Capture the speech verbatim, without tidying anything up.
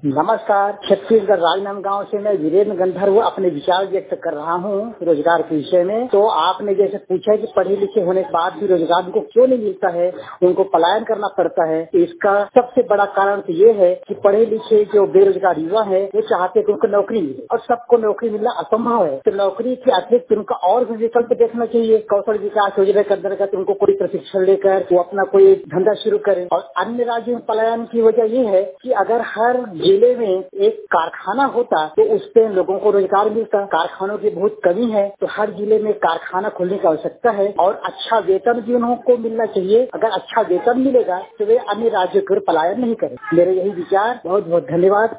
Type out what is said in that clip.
नमस्कार। छत्तीसगढ़ राजनांदगांव से मैं वीरेंद्र गंधर्व अपने विचार व्यक्त कर रहा हूँ रोजगार के विषय में। तो आपने जैसे पूछा कि पढ़े लिखे होने के बाद भी रोजगार उनको क्यों नहीं मिलता है, उनको पलायन करना पड़ता है। तो इसका सबसे बड़ा कारण तो ये है कि पढ़े लिखे जो बेरोजगार युवा है वो चाहते हैं कि उनको नौकरी मिले और सबको नौकरी मिलना असंभव है। तो नौकरी के अतिरिक्त उनका और भी विकल्प देखना चाहिए। कौशल विकास योजना के अंतर्गत उनको कोई प्रशिक्षण लेकर वो अपना कोई धंधा शुरू करें। और अन्य राज्यों में पलायन की वजह ये है कि अगर हर जिले में एक कारखाना होता तो उससे लोगों को रोजगार मिलता। कारखानों की बहुत कमी है, तो हर जिले में कारखाना खोलने की आवश्यकता है और अच्छा वेतन भी उनको मिलना चाहिए। अगर अच्छा वेतन मिलेगा तो वे अन्य राज्यों की ओर पलायन नहीं करें। मेरे यही विचार। बहुत बहुत धन्यवाद।